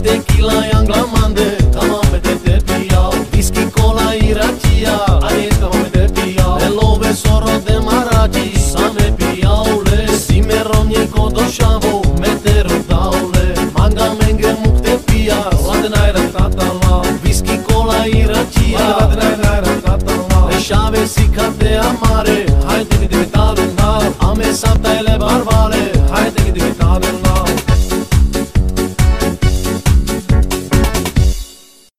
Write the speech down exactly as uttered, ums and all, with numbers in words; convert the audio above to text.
tequila e anglamande, kama me te te piau. Whisky, cola, iracia, aie kama me te piau. Me love soro de maraci, sa me piaule. Si me romnje ko do šavo, me te rudaule. Manga menge muk te pija, lade najra